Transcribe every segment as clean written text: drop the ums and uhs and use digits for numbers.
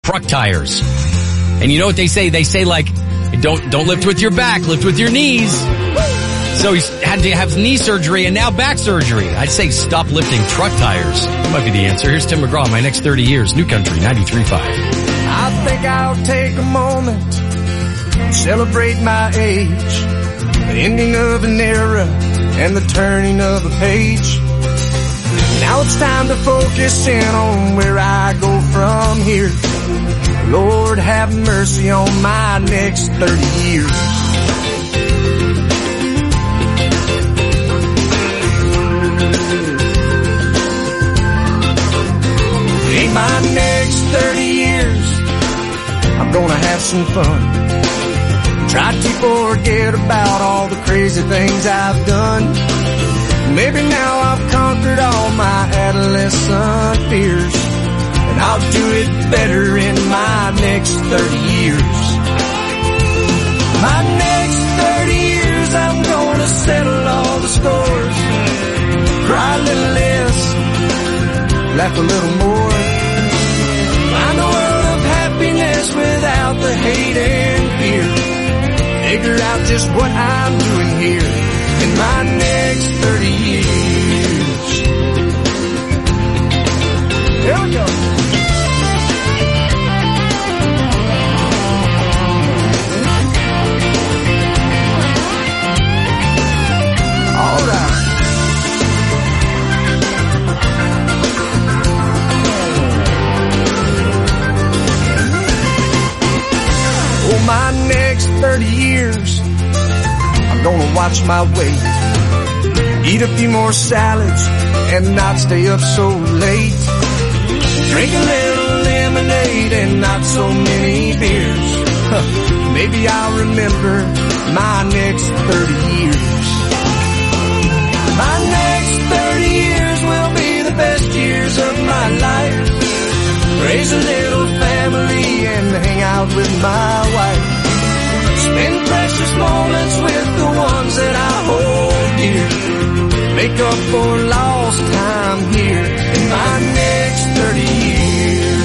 truck tires. And you know what they say? They say, like, don't lift with your back, lift with your knees. So he had to have knee surgery and now back surgery. I'd say stop lifting truck tires. That might be the answer. Here's Tim McGraw, My Next 30 Years, New Country, 93.5. I think I'll take a moment to celebrate my age, the ending of an era and the turning of a page. Now it's time to focus in on where I go from here. Lord, have mercy on my next 30 years. In my next 30 years, I'm gonna have some fun. Try to forget about all the crazy things I've done. Maybe now I've conquered all my adolescent fears, and I'll do it better in my next 30 years. My next 30 years, I'm gonna settle all the scores. Cry a little less, laugh a little more. Find a world of happiness without the hate and fear. Figure out just what I'm doing here in my next 30 years. Here we go. All right. Oh, my next 30 years, I'm gonna watch my weight, eat a few more salads and not stay up so late, drink a little lemonade and not so many beers. Maybe I'll remember my next 30 years. My next 30 years will be the best years of my life. Raise a little family and hang out with my wife. Spend precious moments with the ones that I hold dear. Make up for lost time here in my next 30 years.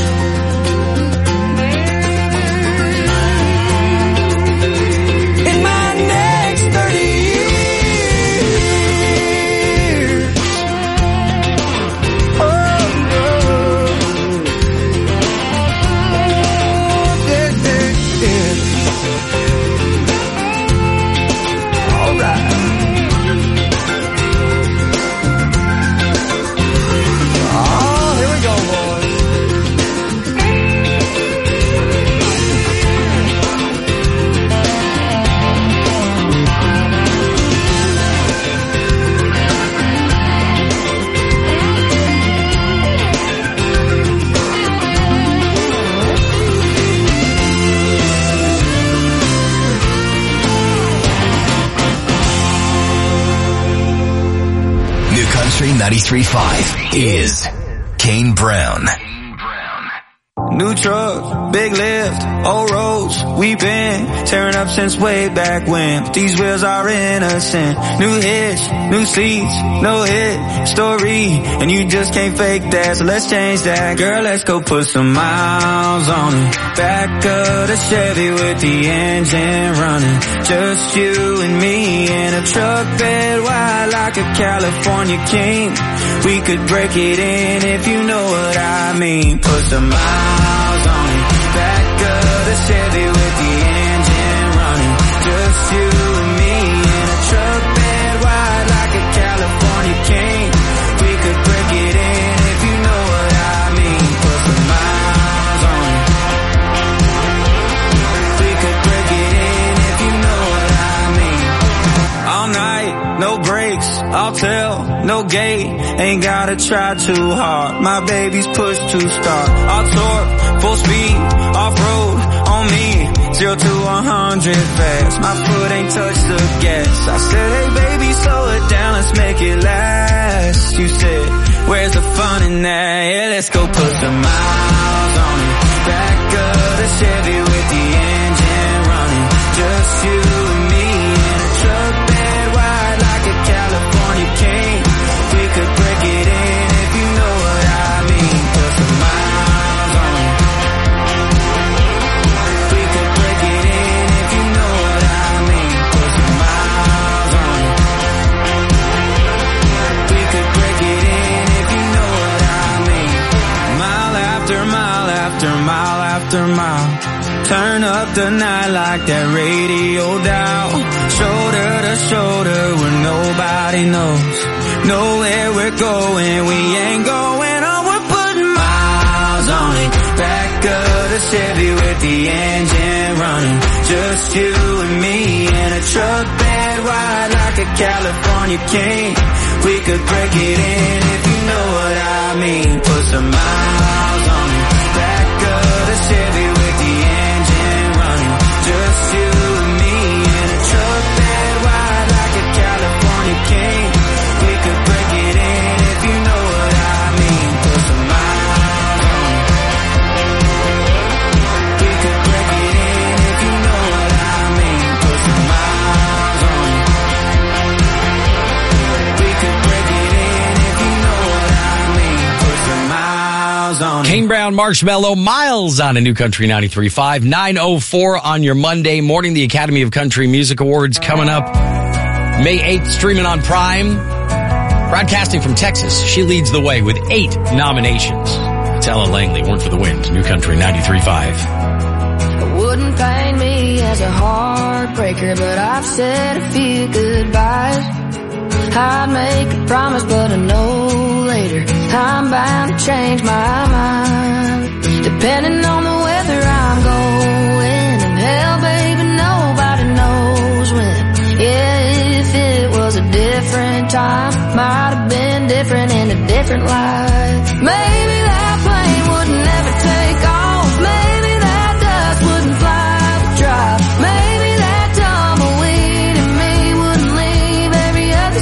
In my next 30 years. Country 93.5 is Kane Brown. New truck, big lift, old roads, we've been tearing up since way back when. But these wheels are innocent. New hitch, new seats, no hit story, and you just can't fake that, so let's change that. Girl, let's go put some miles on it. Back of the Chevy with the engine running. Just you and me in a truck bed wide like a California king. We could break it in if you know what I mean. Put some miles on it. Back of the Chevy with the engine running. Just you and me in a truck bed wide like a California king. We could break it in if you know what I mean. Put some miles on it. We could break it in if you know what I mean. All night, no breaks, I'll tell, no gate. Ain't gotta try too hard. My baby's push to start. I'll torque, full speed, off-road, on me. 0 to 100 fast. My foot ain't touched the gas. I said, hey baby, slow it down, let's make it last. You said, where's the fun in that? Yeah, let's go put some miles on it. Back of the Chevy with the engine running. Just you and me in a truck bed wide like a California king. We could break it in if you know what I mean. Put some miles on it. after mile after mile. Turn up the night like that radio dial. Shoulder to shoulder where nobody knows. Know where we're going, we ain't going on. We're putting miles on it. Back of the Chevy with the engine running. Just you and me in a truck bed wide like a California king. We could break it in if you know what I mean. Put some miles on it. Back of the Chevy with the engine running. Just you and me in a truck bed wide like a California king. We could break it in if you know what I mean. Put some miles on it. We could break it in if you know what I mean. Put some miles on it. We could break it in if you know what I mean. Put some miles on it. Kane Brown, Marshmello, Miles on a New Country 93.5. 9:04 on your Monday morning. The Academy of Country Music Awards coming up May 8th, streaming on Prime. Broadcasting from Texas, she leads the way with 8 nominations. It's Ellen Langley, One for the Wind, New Country 93.5. It wouldn't pain me as a heartbreaker, but I've said a few goodbyes. I'd make a promise, but I know later I'm bound to change my mind. Depending on the weather I'm going, and hell, baby, nobody knows when. Yeah, if it was a different time, might have been different in a different light. Maybe that plane would never take off. Maybe that dust wouldn't fly the drive. Maybe that tumbleweed in me wouldn't leave every other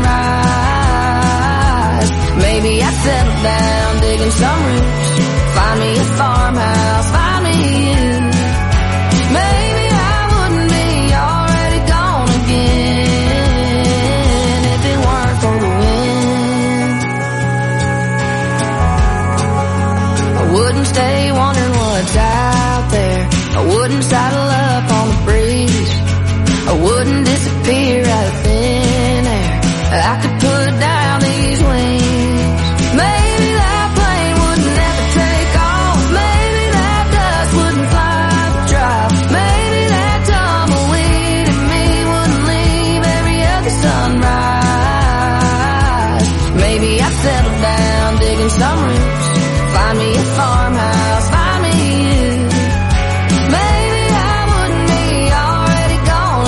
sunrise. Maybe I'd settle down, digging some roots, find me a farmhouse, find me you. Maybe I wouldn't be already gone again if it weren't for the wind. I wouldn't stay wondering what's out there. I wouldn't saddle up on the breeze. I wouldn't disappear out of thin air. I could put down these wings. Maybe that plane would never take off. Maybe that dust wouldn't fly the drive. Maybe that tumbleweed in me wouldn't leave every other sunrise. Maybe I'd settle down, digging some roots, find me a farmhouse, find me you. Maybe I wouldn't be already gone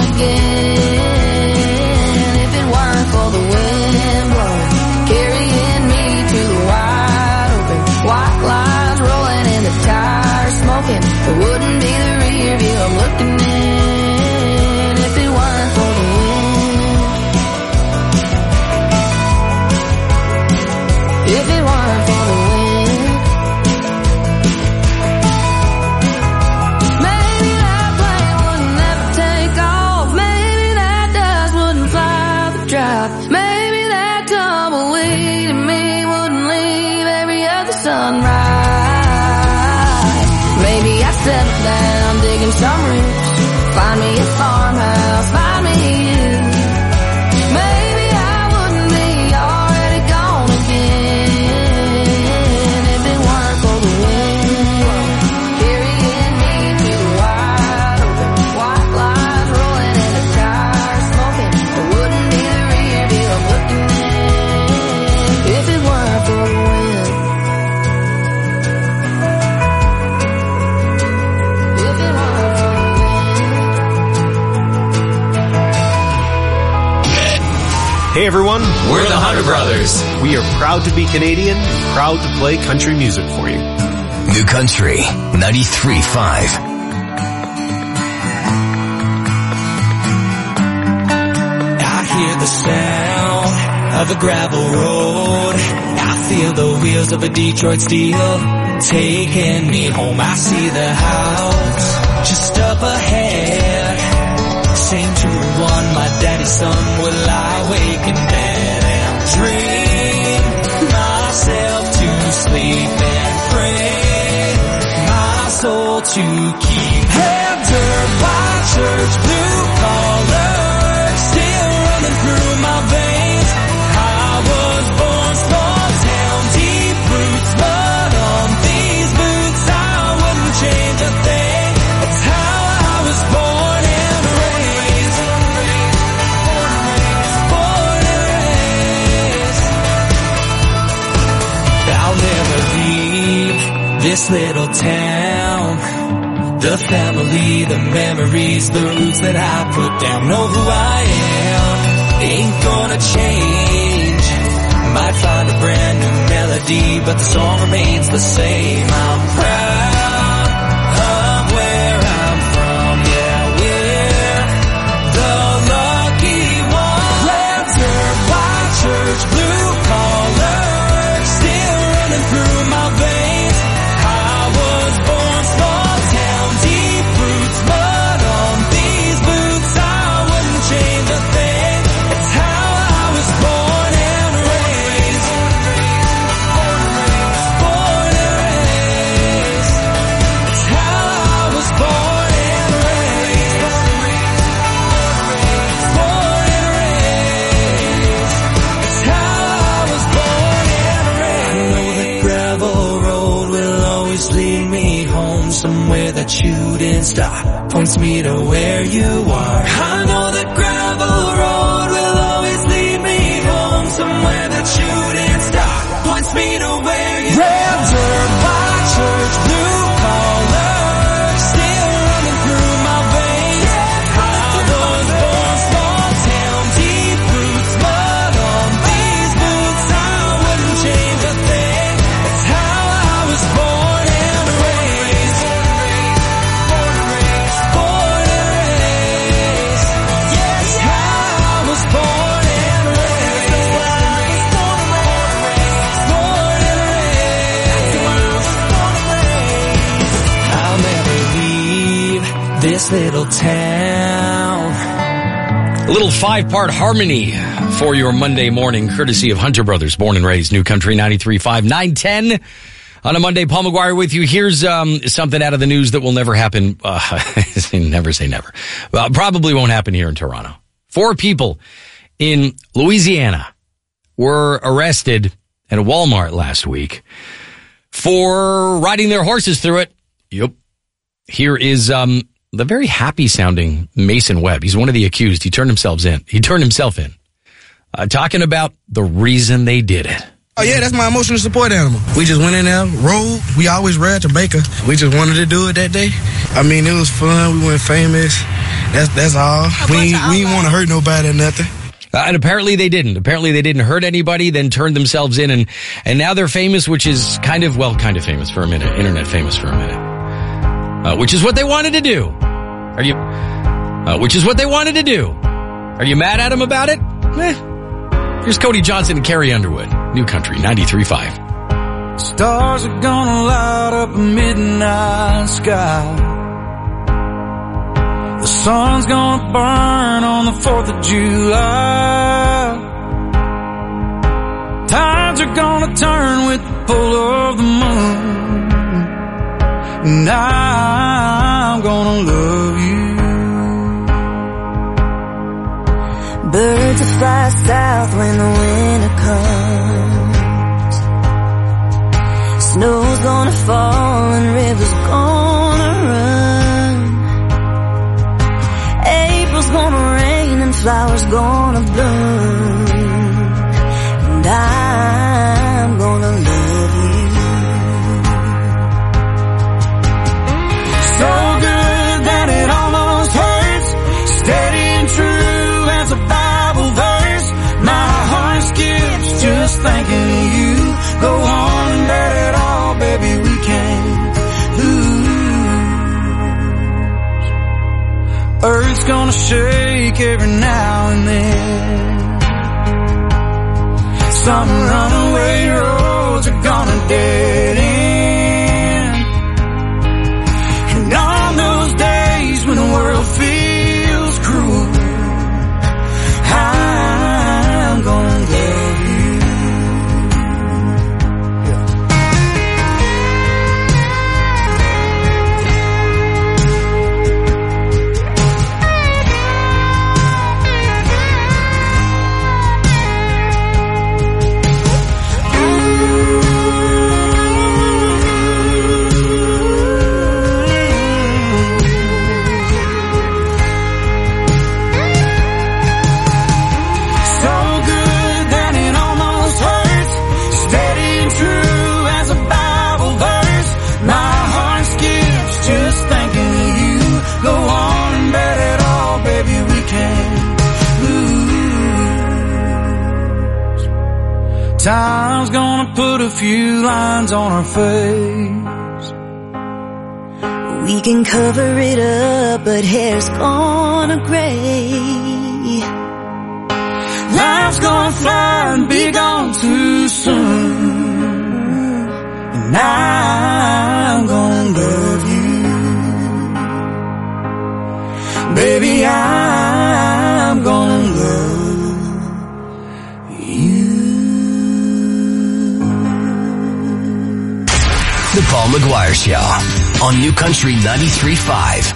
again if it weren't for the wind blowing, carrying me to the wide open. White lines rolling and the tires smoking. It wouldn't be the rear view I'm looking in if it weren't for the wind. If it weren't for the wind. Maybe that plane would never take off. Maybe that dust wouldn't fly the drive. Maybe that tumbleweed in me wouldn't leave every other sunrise. Maybe I'd settle down, digging some roots, find me a farmhouse, find me you. Maybe I wouldn't be already gone again if it weren't for the wind, carrying me to the wide open. White lines rolling and the tires smoking. It wouldn't be the rear view I'm looking in if it weren't for the wind. If it weren't for the wind. Hey everyone, We're the Hunter Brothers. we are proud to be Canadian and proud to play country music for you. New Country 93.5. I hear the sound of a gravel road. I feel the wheels of a Detroit Steel taking me home. I see the house just up ahead. Same to one, my daddy's son will lie awake in bed and dream myself to sleep and pray my soul to keep. Heather by church, blue collar still running through my veins. I was born small town, deep roots, but on these boots I little town. The family, the memories, the roots that I put down. Know who I am, ain't gonna change. Might find a brand new melody, but the song remains the same. I'm proud of where I'm from, yeah, we're the lucky ones. Lantern, white church, blue collar, still running through my veins. I was born small town, deep roots, mud on these boots. I wouldn't change a thing. It's how I was born and raised. Born and raised. It's how I was born and raised. Born and raised. It's how I was born and raised. I know that gravel road will always lead me home, somewhere that you didn't stop, points me to where you are. I know that gravel road will always lead me home, somewhere that you didn't stop, points me to where you are. Red dirt, white church, blue collar, still running through my veins. I was born small town, deep roots, mud on these boots. I wouldn't change a thing. It's how I was born and raised. Born and raised. Born and raised. Yes, how I was born and raised. Born and raised. Born and raised. I'll never leave this little town. A little 5-part harmony for your Monday morning, courtesy of Hunter Brothers, born and raised, New Country 93.5, 9:10 on a Monday. Paul McGuire with you. Here's something out of the news that will never happen. Never say never. Well, probably won't happen here in Toronto. 4 people in Louisiana were arrested at a Walmart last week for riding their horses through it. Yep. Here is the very happy-sounding Mason Webb. He's one of the accused. He turned himself in. Talking about the reason they did it. Oh, yeah, that's my emotional support animal. We just went in there, rode. We always ride to Baker. We just wanted to do it that day. I mean, it was fun. We went famous. That's all. We didn't want to hurt nobody or nothing. And apparently they didn't. Apparently they didn't hurt anybody, then turned themselves in, and now they're famous, which is kind of famous for a minute. Internet famous for a minute. Which is what they wanted to do. Which is what they wanted to do. Are you mad at them about it? Here's Cody Johnson and Carrie Underwood. New Country 93.5. Stars are gonna light up a midnight sky. The sun's gonna burn on the 4th of July. Tides are gonna turn with the pull of the moon. And I'm gonna love you. Birds will fly south when the winter comes. Snow's gonna fall and rivers gonna run. April's gonna rain and flowers gonna bloom. And I'm gonna love you. So good that it almost hurts. Steady and true as a Bible verse. My heart skips just thinking of you. Go on and let it all, baby, we can't lose. Earth's gonna shake every now and then. Some runaway roads are gonna dead end. And on those days when the world feels cruel, I'm gonna love you. Time's gonna put a few lines on our face. We can cover it up, but hair's gonna gray. Life's gonna fly and be gone too soon. And I'm gonna love you. Baby, I'm gonna love you. The Paul McGuire Show on New Country 93.5.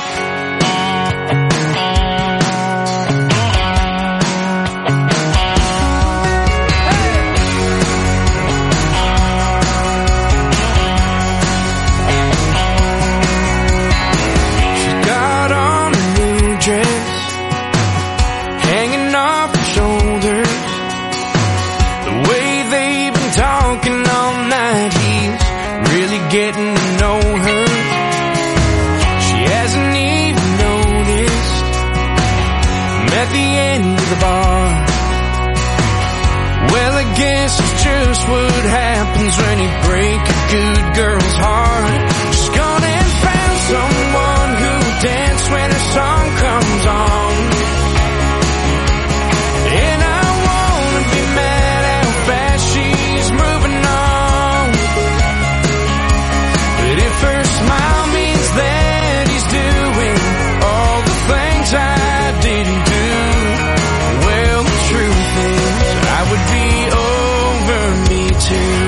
Getting to know her. She hasn't even noticed. I'm at the end of the bar. Well, I guess it's just what happens when you break a good girl's heart. She's gone and found someone who'll dance when her song comes on. And I wanna be mad how fast she's moving on. If her smile means that he's doing all the things I didn't do, well, the truth is I would be over me too.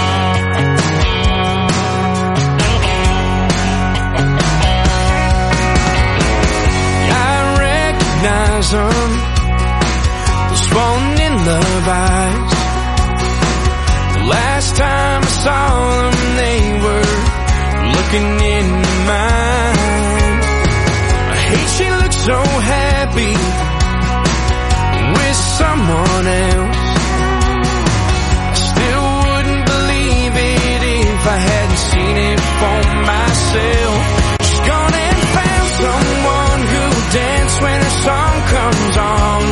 I recognize them, those falling in love eyes. The last time I saw them, they were looking into mine. I hate she looks so happy with someone else. I still wouldn't believe it if I hadn't seen it for myself. She's gone and found someone who'll dance when her song comes on.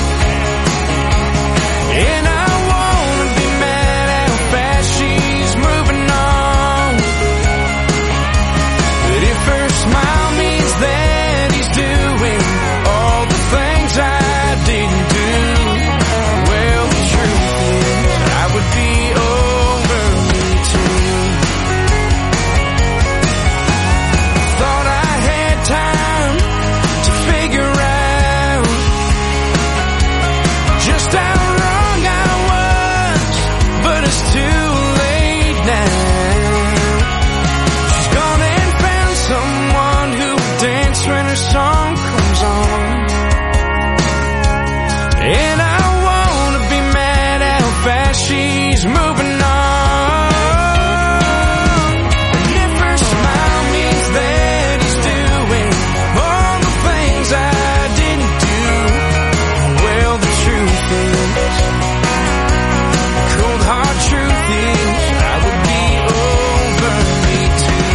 And I wanna be mad how fast she's moving on. If her smile means that he's doing all the things I didn't do, well, the truth is I would be over me too. Thought I had time to figure out just how wrong I was, but it's too late now. She's gone and found someone who'll dance when her song comes on. And I wanna be mad how fast she's moving on. And if her smile means that he's doing all the things I didn't do, well, the truth is, cold hard truth is, I would be over me too.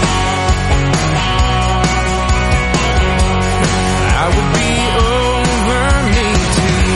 I would be over me too.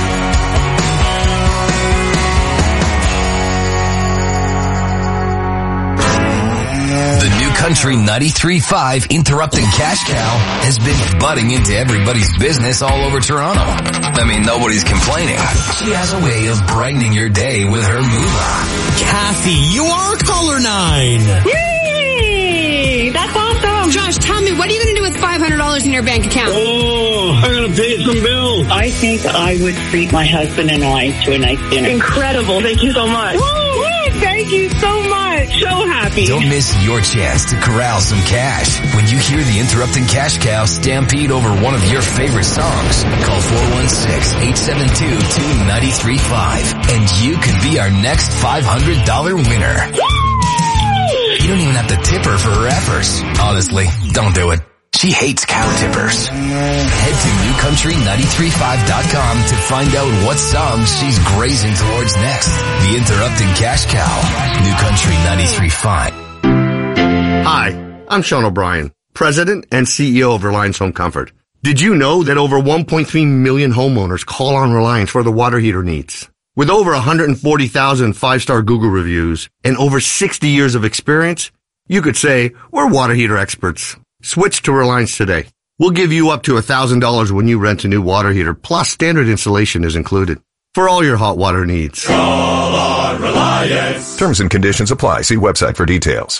The New Country 93.5 Interrupting Cash Cow has been butting into everybody's business all over Toronto. I mean, nobody's complaining. She has a way of brightening your day with her moolah. Kathy, you are color 9. Yay! That's awesome. Josh, tell me, what are you going to do with $500 in your bank account? Oh, I'm going to pay some bills. I think I would treat my husband and I to a nice dinner. Incredible. Thank you so much. Woo! Thank you so much. So happy. Don't miss your chance to corral some cash when you hear the Interrupting Cash Cow stampede over one of your favorite songs. Call 416-872-2935 and you could be our next $500 winner. You don't even have to tip her for her efforts. Honestly, don't do it. She hates cow tippers. Head to newcountry935.com to find out what songs she's grazing towards next. The Interrupting Cash Cow. New Country 93.5. Hi, I'm Sean O'Brien, President and CEO of Reliance Home Comfort. Did you know that over 1.3 million homeowners call on Reliance for their water heater needs? With over 140,000 5-star Google reviews and over 60 years of experience, you could say we're water heater experts. Switch to Reliance today. We'll give you up to $1,000 when you rent a new water heater, plus standard installation is included. For all your hot water needs. Call on Reliance. Terms and conditions apply. See website for details.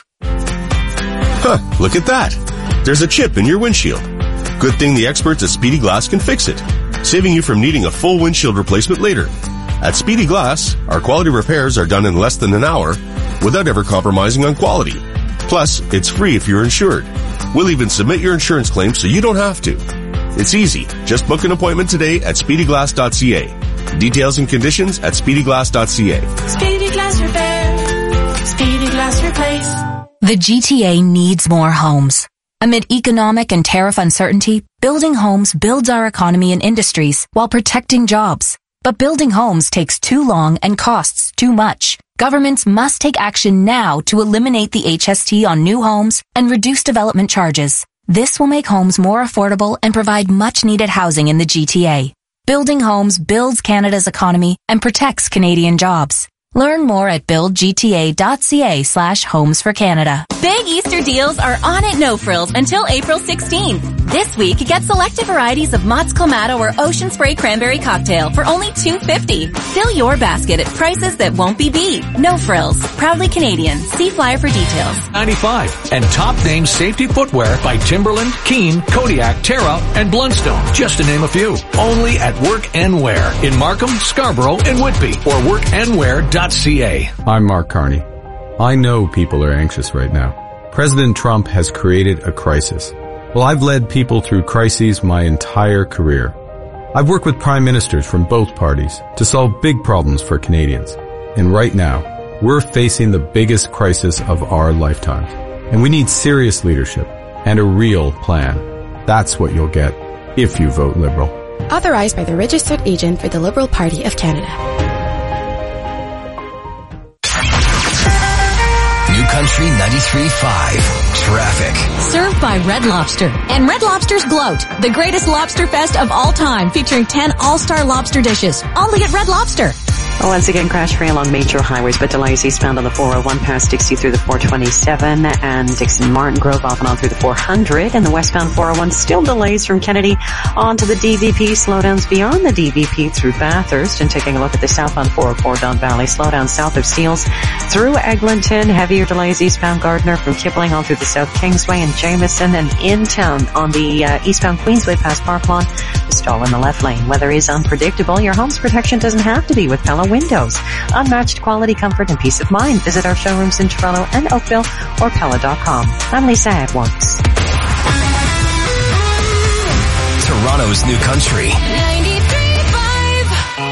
Huh, look at that. There's a chip in your windshield. Good thing the experts at Speedy Glass can fix it, saving you from needing a full windshield replacement later. At Speedy Glass, our quality repairs are done in less than an hour without ever compromising on quality. Plus, it's free if you're insured. We'll even submit your insurance claim so you don't have to. It's easy. Just book an appointment today at speedyglass.ca. Details and conditions at speedyglass.ca. Speedy Glass Repair. Speedy Glass Replace. The GTA needs more homes. Amid economic and tariff uncertainty, building homes builds our economy and industries while protecting jobs. But building homes takes too long and costs too much. Governments must take action now to eliminate the HST on new homes and reduce development charges. This will make homes more affordable and provide much-needed housing in the GTA. Building homes builds Canada's economy and protects Canadian jobs. Learn more at buildgta.ca/homes for Canada. Big Easter deals are on at No Frills until April 16th. This week, get selected varieties of Mott's Clamato or Ocean Spray Cranberry Cocktail for only $2.50. Fill your basket at prices that won't be beat. No Frills. Proudly Canadian. See flyer for details. 95 and top name safety footwear by Timberland, Keen, Kodiak, Terra, and Blundstone, just to name a few. Only at Work and Wear in Markham, Scarborough, and Whitby, or workandwear.ca. I'm Mark Carney. I know people are anxious right now. President Trump has created a crisis. Well, I've led people through crises my entire career. I've worked with prime ministers from both parties to solve big problems for Canadians. And right now, we're facing the biggest crisis of our lifetimes. And we need serious leadership and a real plan. That's what you'll get if you vote Liberal. Authorized by the registered agent for the Liberal Party of Canada. Country 93.5 Traffic. Served by Red Lobster. And Red Lobster's Gloat, the greatest lobster fest of all time, featuring 10 all-star lobster dishes. Only at Red Lobster. Once again, crash-free along major highways, but delays eastbound on the 401 past Dixie through the 427 and Dixon Martin Grove off and on through the 400, and the westbound 401 still delays from Kennedy onto the DVP, slowdowns beyond the DVP through Bathurst, and taking a look at the southbound 404 Don Valley, slowdown south of Steeles through Eglinton, heavier delays eastbound Gardiner from Kipling on through the South Kingsway and Jameson, and in town on the eastbound Queensway past Parklawn, a stall in the left lane. Weather is unpredictable. Your home's protection doesn't have to be with Pella Windows. Unmatched quality, comfort, and peace of mind. Visit our showrooms in Toronto and Oakville or Pella.com. I'm Lisa Edwards. Toronto's New Country. 93.5.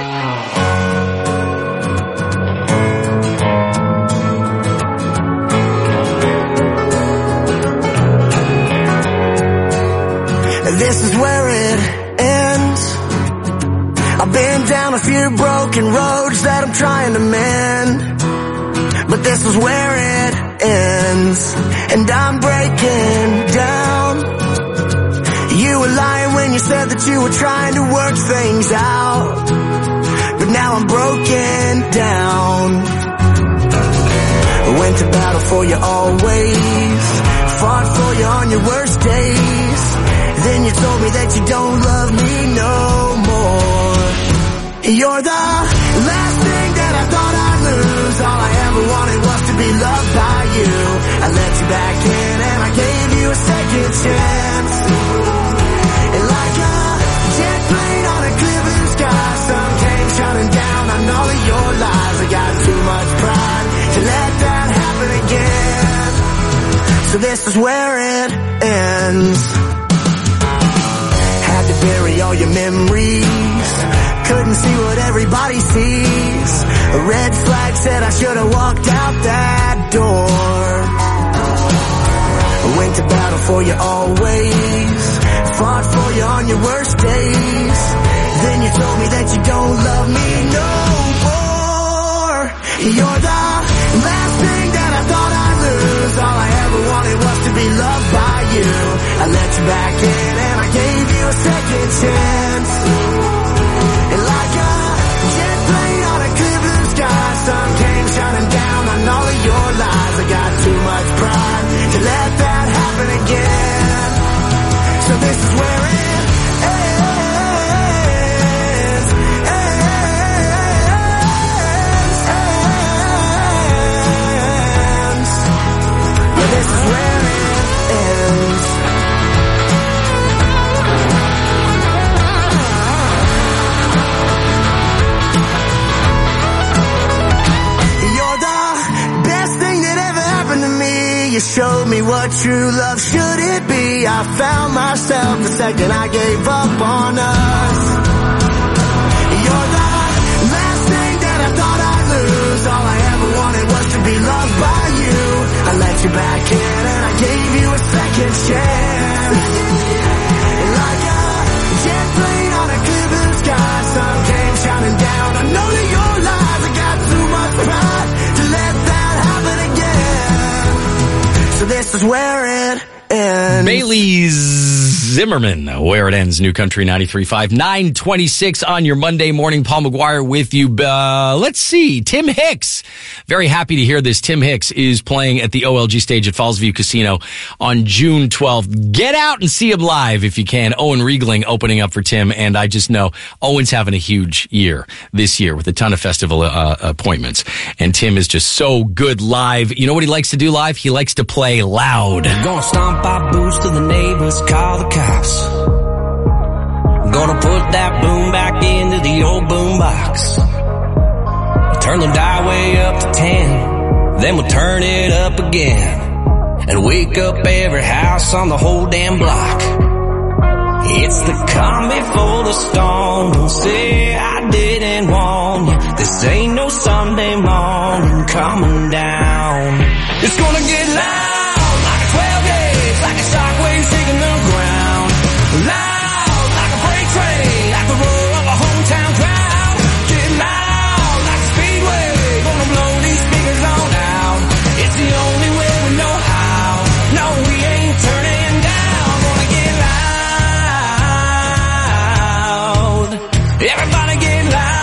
This is where it ends. I've been down a few broken roads that I'm trying to mend, but this is where it ends, and I'm breaking down. You were lying when you said that you were trying to work things out, but now I'm broken down. Went to battle for you always, fought for you on your worst days. Then you told me that you don't love me no more. You're the last thing that I thought I'd lose. All I ever wanted was to be loved by you. I let you back in and I gave you a second chance. And like a jet plane on a clear blue sky, sun came shining down on all of your lies. I got too much pride to let that happen again. So this is where it ends. Had to bury all your memories, couldn't see what everybody sees. A red flag said I should have walked out that door. I went to battle for you always, fought for you on your worst days. Then you told me that you don't love me no more. You're the last thing that I thought I'd lose. All I ever wanted was to be loved by you. I let you back in and I gave you a second chance. And like a jet plane on a what true love should it be? I found myself the second I gave up on us. You're the last thing that I thought I'd lose. All I ever wanted was to be loved by you. I let you back in and I gave you a second chance. Like a jet plane on a clear blue sky, sun came shining down. I know that your lies, I got too much pride to let that happen again. So this is where it ends. Bailey Zimmerman, Where It Ends, New Country 93.5, 9:26 on your Monday morning. Paul McGuire with you. Let's see. Tim Hicks. Very happy to hear this. Tim Hicks is playing at the OLG stage at Fallsview Casino on June 12th. Get out and see him live if you can. Owen Riegling opening up for Tim, and I just know Owen's having a huge year this year with a ton of festival appointments. And Tim is just so good live. You know what he likes to do live? He likes to play loud. Gonna stomp our boots to the neighbors, call the cops. Gonna put that boom back into the old boom box. Turn the dial way up to 10, then we'll turn it up again. And wake up every house on the whole damn block. It's the calm before the storm. Don't say I didn't warn you. This ain't no Sunday morning coming down. It's gonna get loud like a 12 gauge, like a shockwave shaking the ground. Loud like a freight train, like the roar of a hometown crowd. Get loud like a speedway, gonna blow these speakers on out. It's the only way we know how. No, we ain't turning down. Gonna get loud. Everybody get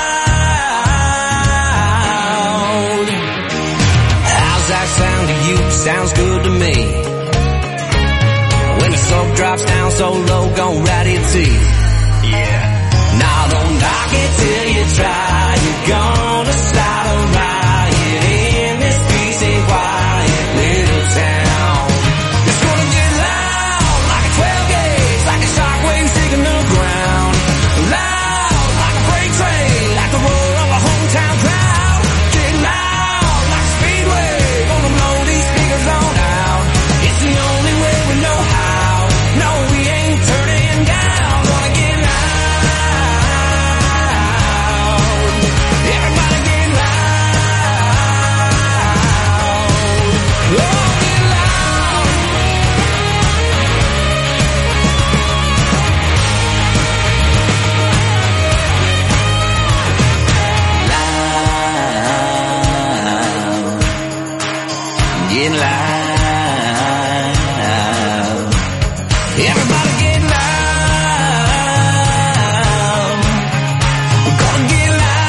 loud. How's that sound to you? Sounds good to me. When the smoke drops down so low, gon' rat your teeth. Yeah. Now don't knock it till you try. You're gonna start a riot in this peace and quiet little town. It's gonna get loud like a 12 gauge, like a shockwave shaking the ground. Loud like a freight train, like the roar of a hometown crowd. Get loud like a speedway, gonna blow these speakers on out. It's the only way we know how. No, we ain't turning down. Gonna get loud. Everybody get loud. Oh, get loud. Loud. Get loud. Everybody get loud. We're gonna get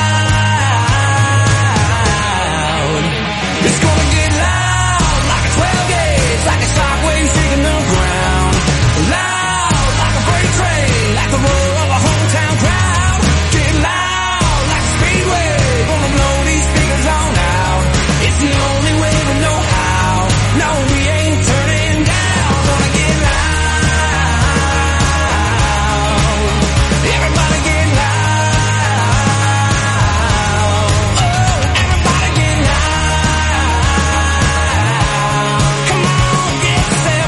loud. It's gonna get loud like a 12 gauge, like a shockwave shaking the ground. Loud like a freight train, like the roar of a hometown crowd. Get loud like a speedway, gonna blow these speakers on out. It's the only way we know how. No, we ain't turning down. Gonna get loud. Everybody get loud. Oh, everybody get loud. Come on, get yourself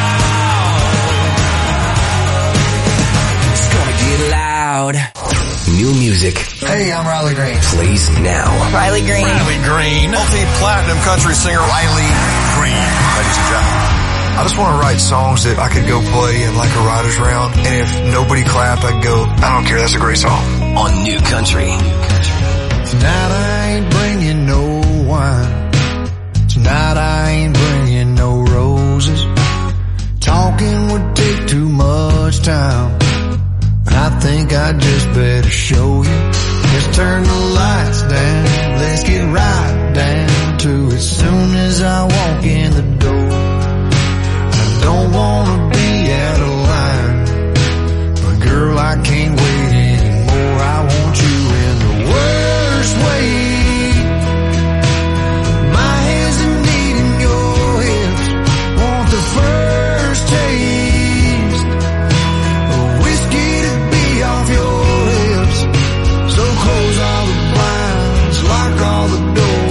loud. It's gonna get loud. New music. Hey, I'm Riley Green. Plays now. Riley Green. Riley Green. Multi-platinum country singer Riley Green. Ladies and gentlemen. I just want to write songs that I could go play in like a writer's round. And if nobody clapped, I'd go, I don't care, that's a great song. On New Country. Tonight I ain't bringing no wine. Tonight I ain't bringing no roses. Talking would take too much time. I think I just better show you. Let's turn the lights down. Let's get right down to it. Soon as I walk in the door, I don't wanna be out of line, but girl, I can't wait anymore. I want you in the worst way. My hands are needing your hips. Want the first taste of whiskey to be off your lips. So close all the blinds, lock all the doors.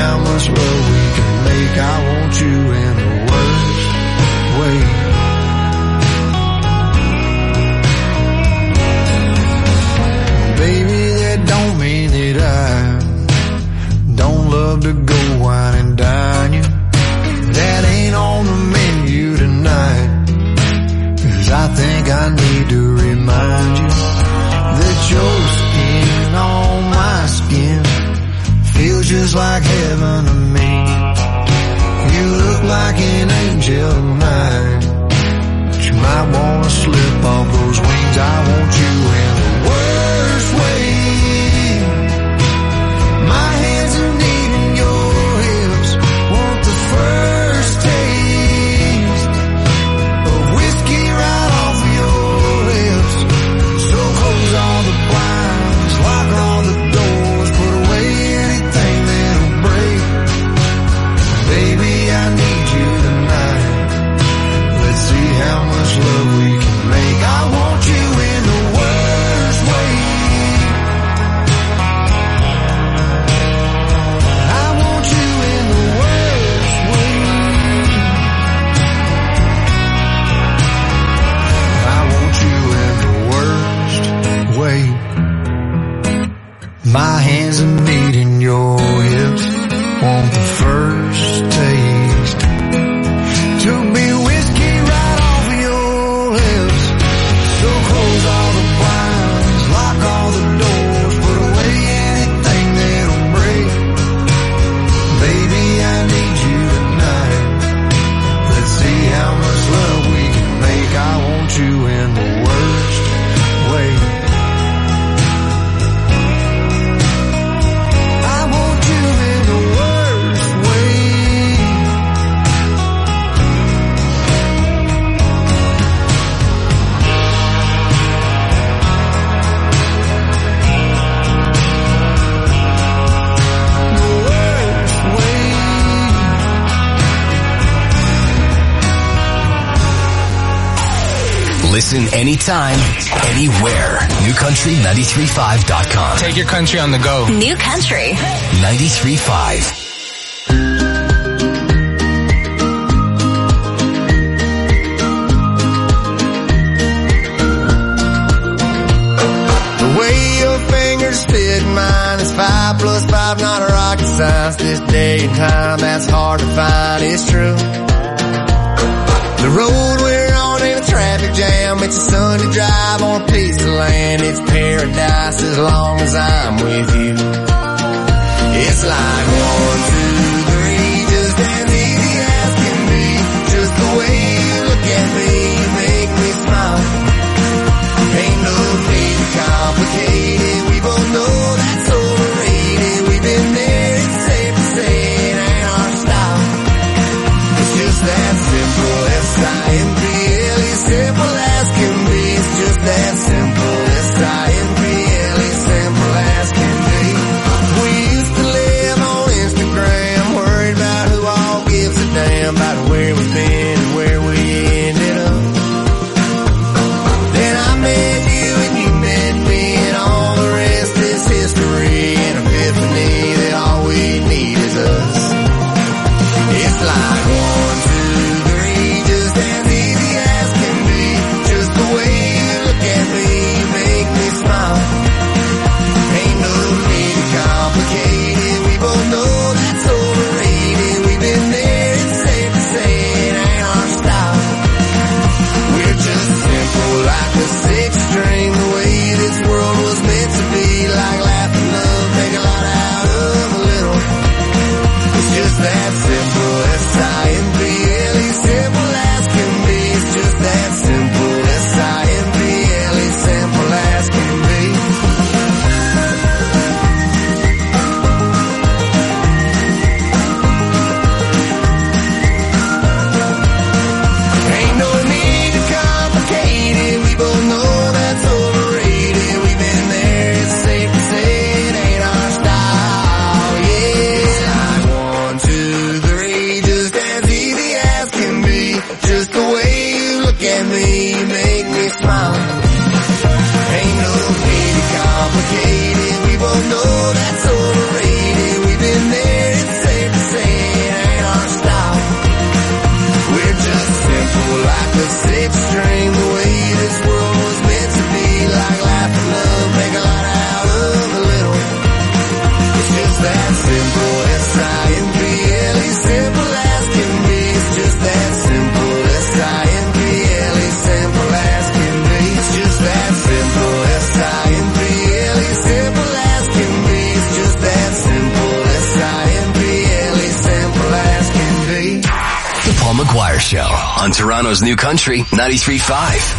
how much love we can make. I want you in the worst way. Baby, that don't mean that I don't love to go wine and dine you. That ain't on the menu tonight. 'Cause I think I need to remind you that your skin on my skin feels just like heaven to me. You look like an angel tonight, but you might want to slip off those wings. I want you in the worst way. My hands are needing your hips. Want the first taste of whiskey right off of your lips. So close all the blinds, lock all the doors, put away anything that'll break. Baby, I need you tonight. Let's see how much love we can make. I want you in the worst way. I want you in the worst way. I want you in the worst way. My hands are needing your hips. Want the first taste to be whiskey right off of your lips. So close all the blinds, lock all the doors, put away anything that'll break. Baby, I need you tonight. Let's see how much love we can make. I want you in the worst way. I want you in the worst way. The worst way. Listen anytime, anywhere. NewCountry935.com. Take your country on the go. New Country. 93.5. The way your fingers fit mine is 5 plus 5, not a rocket science. This day and time, that's hard to find, it's true. The road we're on ain't a traffic jam. It's a Sunday drive on a piece of land. It's paradise as long as I'm with you. It's like 1, 2, 3, just as easy as can be. Just the way you look at me, you make me smile. Ain't no need to complicate it. We both know that's overrated. We've been there, it's safe to say it ain't our style. It's just that simple, S-I-M-P-L-E, simple as can be. It's just that simple, S-I-M-P-L-E, simple as can be. McGuire Show on Toronto's New Country 93.5.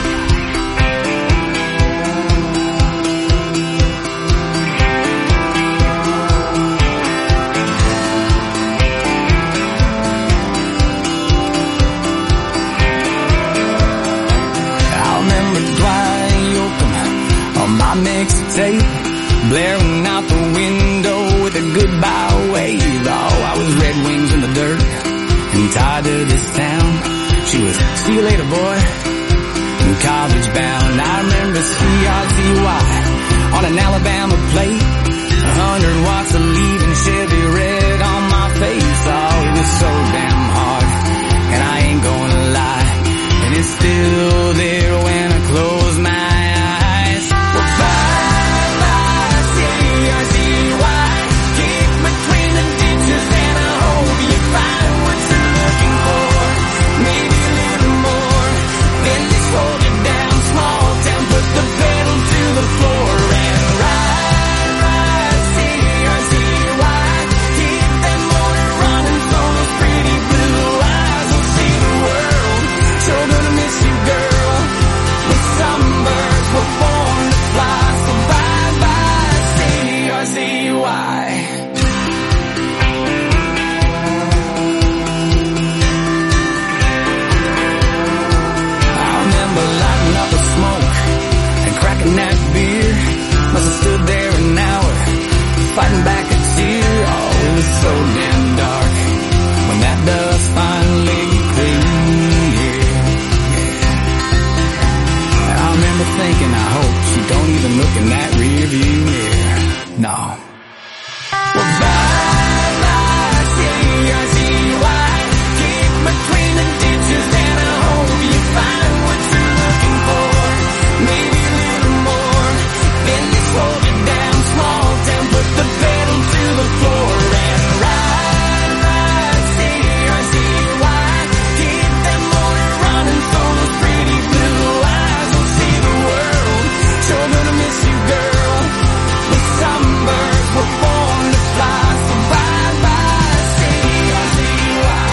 Mixtape blaring out the window with a goodbye wave. Oh, I was Red Wings in the dirt and tied to this town. She was see you later, boy, and college bound. I remember CRZY on an Alabama plate, 100 watts of leaving Chevy red on my face. Oh, it was so damn hard, and I ain't gonna lie, and it's still there when I close my eyes. Fighting back a tear, oh, it was so damn dark when that dust finally cleared. And I remember thinking, I hope she don't even look in that rear view mirror. No. Well, bye-bye, CRZY, keep between the ditches and I hope you find what you're looking for. Maybe a little more, then you slow it down, small town, put the pedal to the floor and ride, CRZY, keep that motor running for those pretty blue eyes. We'll see the world, sure gonna miss you, girl, but some birds were born to fly, so bye-bye, CRZY.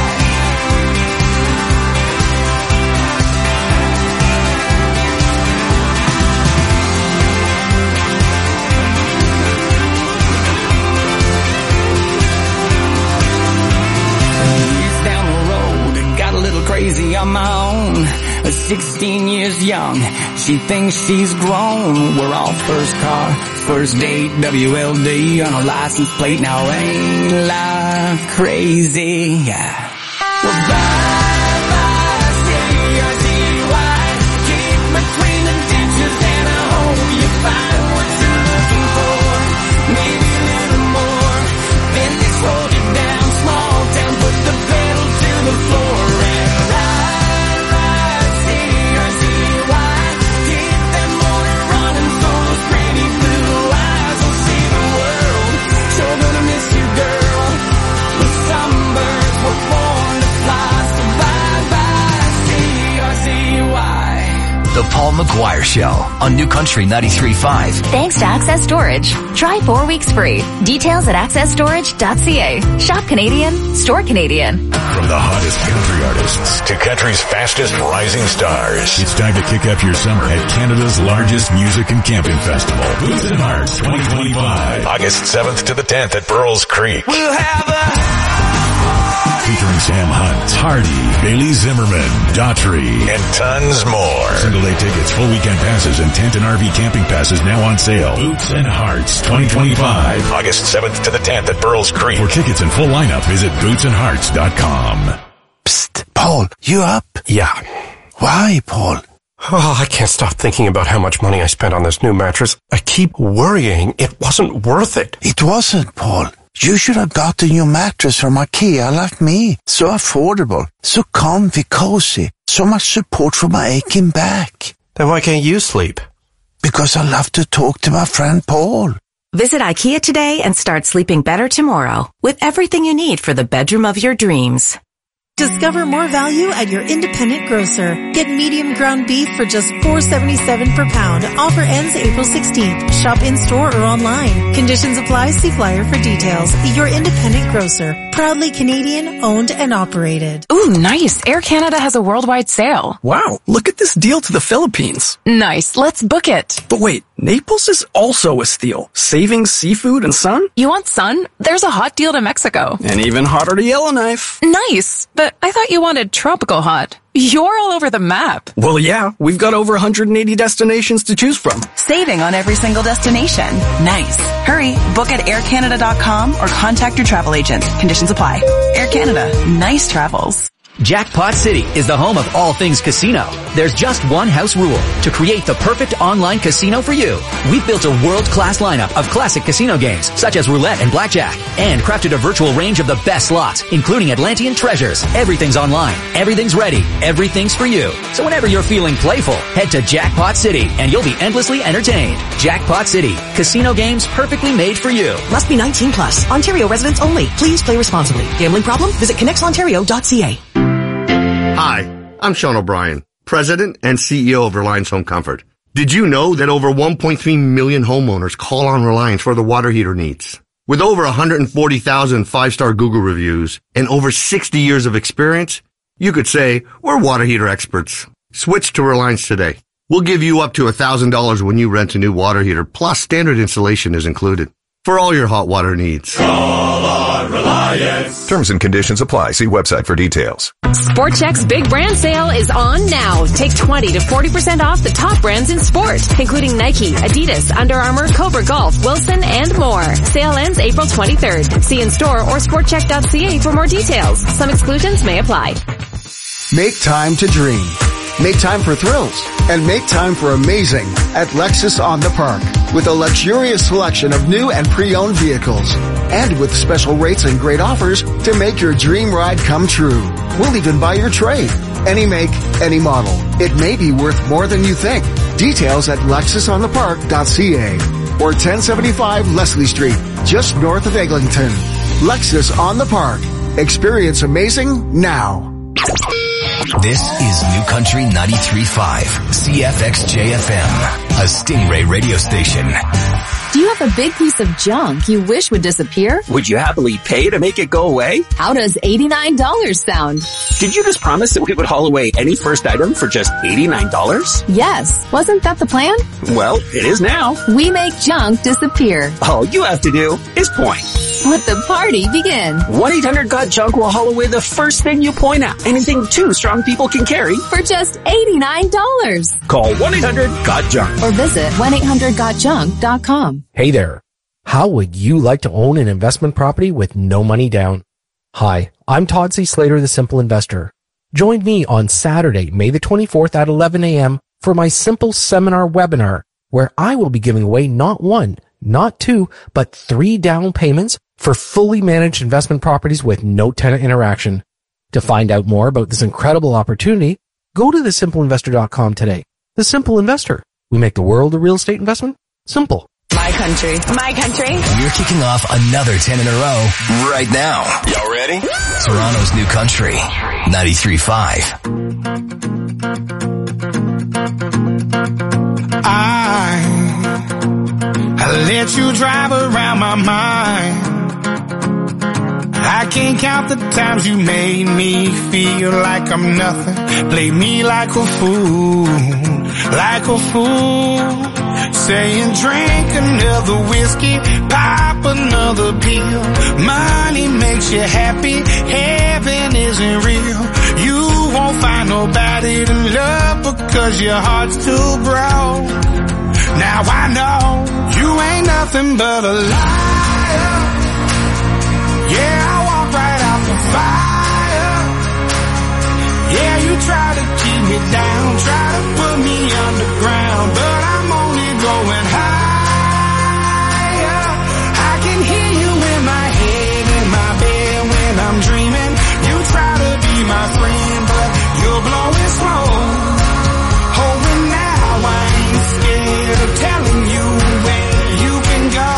Crazy on my own, 16 years young, she thinks she's grown. We're all first car, first date, WLD on a license plate. Now ain't life crazy? Yeah. Well, bye-bye, CRZY, keep between the ditches and I hope you find what you're looking for. Maybe a little more, then they slow you down, small town, put the pedal to the floor. The Paul McGuire Show on New Country 93.5. Thanks to Access Storage. Try 4 weeks free. Details at accessstorage.ca. Shop Canadian, store Canadian. From the hottest country artists to country's fastest rising stars, it's time to kick up your summer at Canada's largest music and camping festival, Boots and Hearts 2025. August 7th to the 10th at Burles Creek. We'll have featuring Sam Hunt, Hardy, Bailey Zimmerman, Daughtry, and tons more. Single day tickets, full weekend passes, and tent and RV camping passes now on sale. Boots and Hearts 2025. August 7th to the 10th at Burles Creek. For tickets and full lineup, visit bootsandhearts.com. Psst, Paul, you up? Yeah. Why, Paul? Oh, I can't stop thinking about how much money I spent on this new mattress. I keep worrying it wasn't worth it. It wasn't, Paul. You should have got a new mattress from IKEA like me. So affordable, so comfy, cozy, so much support for my aching back. Then why can't you sleep? Because I love to talk to my friend Paul. Visit IKEA today and start sleeping better tomorrow with everything you need for the bedroom of your dreams. Discover more value at your independent grocer. Get medium ground beef for just $4.77 per pound. Offer ends April 16th. Shop in-store or online. Conditions apply. See flyer for details. Your independent grocer. Proudly Canadian, owned and operated. Ooh, nice. Air Canada has a worldwide sale. Wow, look at this deal to the Philippines. Nice. Let's book it. But wait, Naples is also a steal. Savings, seafood, and sun? You want sun? There's a hot deal to Mexico. And even hotter to Yellowknife. Nice. But I thought you wanted tropical hot. You're all over the map. Well, yeah, we've got over 180 destinations to choose from. Saving on every single destination. Nice. Hurry, book at aircanada.com or contact your travel agent. Conditions apply. Air Canada. Nice travels. Jackpot City is the home of all things casino. There's just one house rule: to create the perfect online casino for you. We've built a world-class lineup of classic casino games, such as roulette and blackjack, and crafted a virtual range of the best slots, including Atlantean Treasures. Everything's online, everything's ready, everything's for you. So whenever you're feeling playful, head to Jackpot City and you'll be endlessly entertained. Jackpot City, casino games perfectly made for you. Must be 19 plus. Ontario residents only. Please play responsibly. Gambling problem? Visit connectsontario.ca. Hi, I'm Sean O'Brien, President and CEO of Reliance Home Comfort. Did you know that over 1.3 million homeowners call on Reliance for their water heater needs? With over 140,000 five-star Google reviews and over 60 years of experience, you could say we're water heater experts. Switch to Reliance today. We'll give you up to $1,000 when you rent a new water heater, plus standard installation is included. For all your hot water needs. Call on Reliance. Terms and conditions apply. See website for details. Sport Chek's big brand sale is on now. Take 20 to 40% off the top brands in sport, including Nike, Adidas, Under Armour, Cobra Golf, Wilson, and more. Sale ends April 23rd. See in store or sportchek.ca for more details. Some exclusions may apply. Make time to dream. Make time for thrills and make time for amazing at Lexus on the Park with a luxurious selection of new and pre-owned vehicles and with special rates and great offers to make your dream ride come true. We'll even buy your trade. Any make, any model. It may be worth more than you think. Details at lexusonthepark.ca or 1075 Leslie Street, just north of Eglinton. Lexus on the Park. Experience amazing now. This is New Country 93.5, CFXJFM, a Stingray radio station. Do you have a big piece of junk you wish would disappear? Would you happily pay to make it go away? How does $89 sound? Did you just promise that we would haul away any first item for just $89? Yes. Wasn't that the plan? Well, it is now. We make junk disappear. All you have to do is point. Let the party begin. 1-800-GOT-JUNK will haul away the first thing you point at. Anything two strong people can carry. For just $89. Call 1-800-GOT-JUNK. Or visit 1-800-GOT-JUNK.com. Hey there. How would you like to own an investment property with no money down? Hi, I'm Todd C. Slater, the Simple Investor. Join me on Saturday, May the 24th at 11 a.m. for my Simple Seminar webinar, where I will be giving away not one, not two, but 3 down payments for fully managed investment properties with no tenant interaction. To find out more about this incredible opportunity, go to thesimpleinvestor.com today. The Simple Investor. We make the world of real estate investment simple. My country. My country. We're kicking off another 10 in a row right now. Y'all ready? Toronto's New Country 93.5. I let you drive around my mind. I can't count the times you made me feel like I'm nothing. Play me like a fool, like a fool. Saying drink another whiskey, pop another pill. Money makes you happy, heaven isn't real. You won't find nobody to love because your heart's too broke. Now I know you ain't nothing but a liar. Yeah, I walk right out the fire. Yeah, you try to keep me down, try to put me underground, but I'm only going higher. I can hear you in my head, in my bed when I'm dreaming. You try to be my friend, but you're blowing smoke. Oh, and now I ain't scared of telling you where you can go,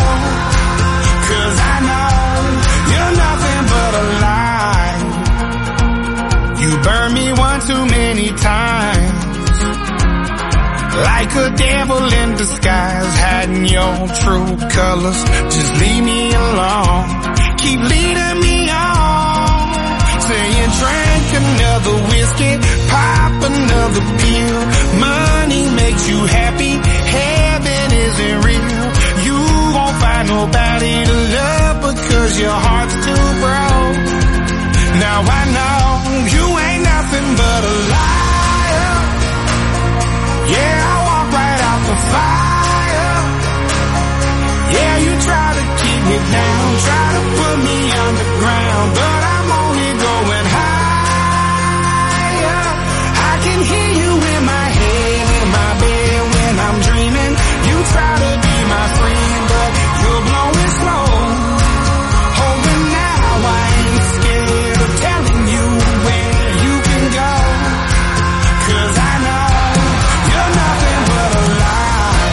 'cause I know you're nothing but a lie. like a devil in disguise, hiding your true colors. Just leave me alone. Keep leading me on. Saying drink another whiskey, pop another pill. Money makes you happy, heaven isn't real. You won't find nobody to love because your heart's too broke. Now I know you ain't nothing but a liar. Yeah, I walk right out the fire. Yeah, you try to keep me down, try to put me underground, but I'm only going higher. I can hear you in my head, in my bed when I'm dreaming. You try to be my friend, but you're blowing slow. Hoping now I ain't scared of telling you where you can go. 'Cause I know you're nothing but a lie.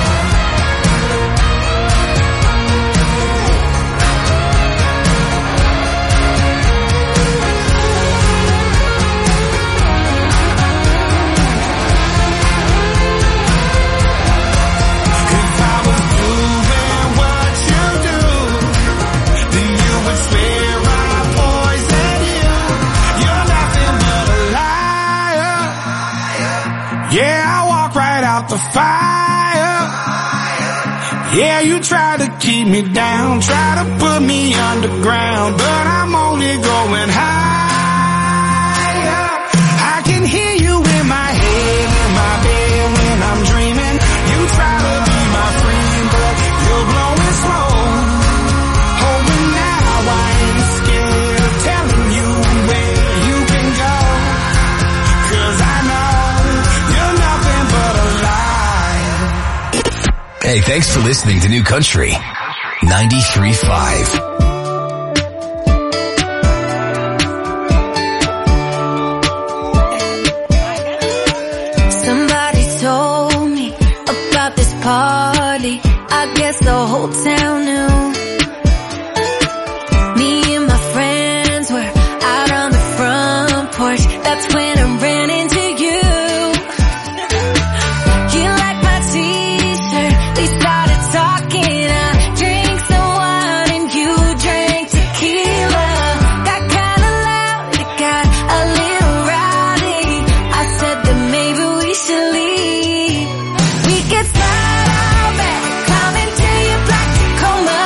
If I was doing what you do, then you would swear I poisoned you. You're nothing but a liar. Yeah, I walk right out the fire. Yeah, you try to keep me down, try to put me underground, but I'm only going higher. I can hear you in my head, in my bed when I'm dreaming. You try to be my friend, but you're blowing slow. Hoping now I ain't scared of telling you where you can go. 'Cause I know you're nothing but a lie. Hey, thanks for listening to New Country 93.5. Somebody told me about this party. I guess the whole town knew. Me and my friends were out on the front porch. That's when I ran into you. You liked my t-shirt. They started talking. I drank some wine and you drank tequila. Got kinda loud, it got a little rowdy. I said that maybe we should leave. We could slide out back, climb into your black Tacoma.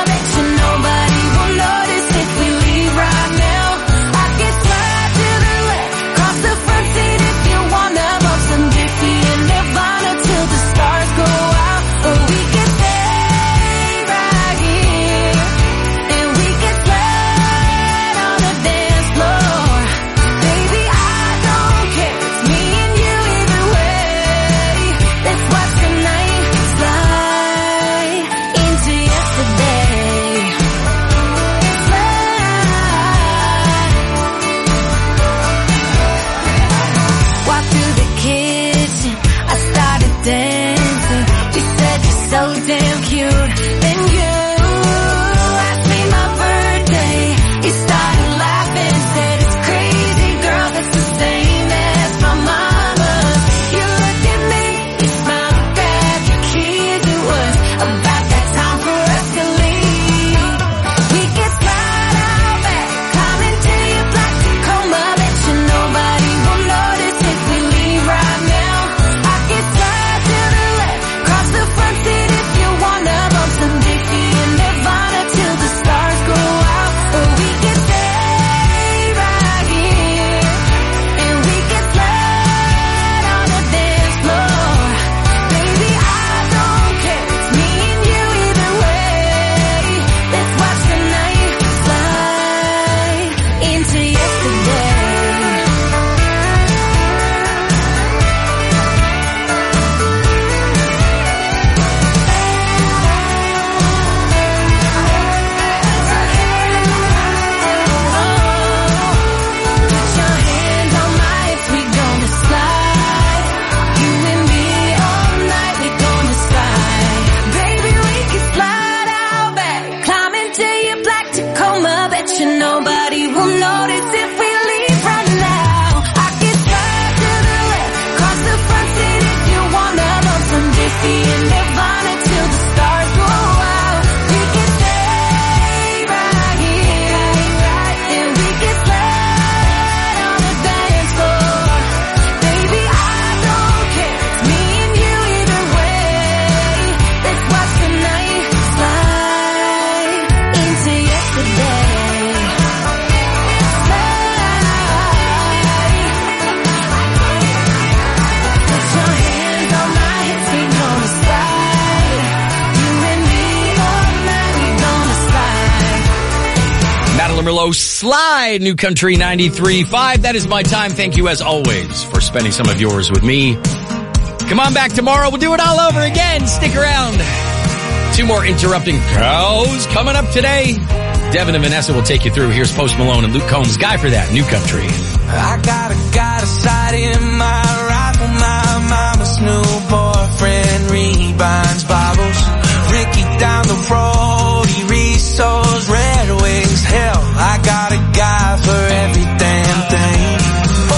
Merlot Slide, New Country 93.5. That is my time. Thank you as always for spending some of yours with me. Come on back tomorrow. We'll do it all over again. Stick around. 2 more interrupting cows coming up today. Devin and Vanessa will take you through. Here's Post Malone and Luke Combs. Guy for that. New Country. I got a sight in my rifle. My mama's new boyfriend rebinds Bibles. Ricky down the road, he resows Red Wings. Hell, I got a guy for every damn thing. Oh,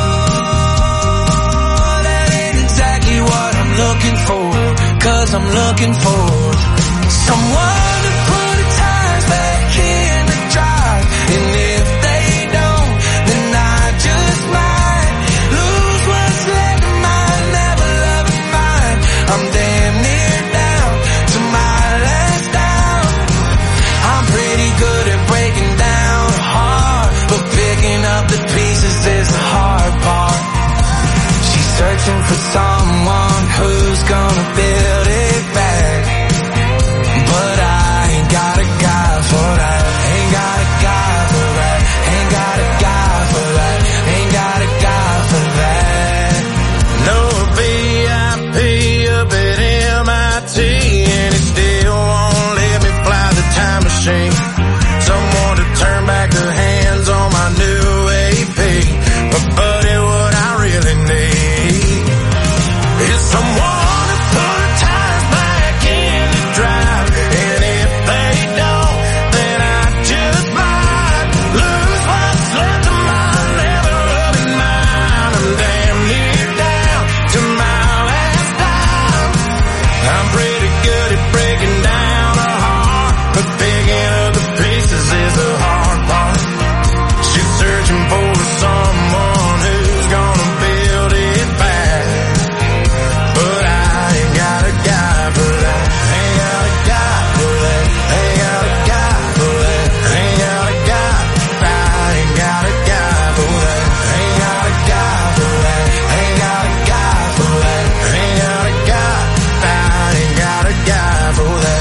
that ain't exactly what I'm looking for. 'Cause I'm looking for someone to put the tires back in the drive. And if they don't, then I just might lose what's left of mine. Never loving mine. I'm damn near down to my last down. I'm pretty good at breaking down a heart, but picking up the pieces is the hard part. She's searching for someone who's gonna build it back, but I ain't got a guy for that. Ain't got a guy for that. Ain't got a guy for that. Ain't got a guy for that. No VIP up at MIT, and it still won't let me fly the time machine. Someone to turn back the hands on my new AP. But buddy, what I really need is someone to put the tires back in the drive. And if they don't, then I just might lose what's left of my never loving mine. I'm damn near down to my last dime. I'm pretty good at breaking down a heart, but picking up the pieces is the hard part. She's searching for someone who's gonna build it back, but I ain't got a guy for that. Ain't got a guy for that. Ain't got a guy for that. Ain't got a guy. I ain't got a guy for that. Ain't got a guy for that. Ain't got a guy for that. Ain't got a guy. I ain't got a guy for that.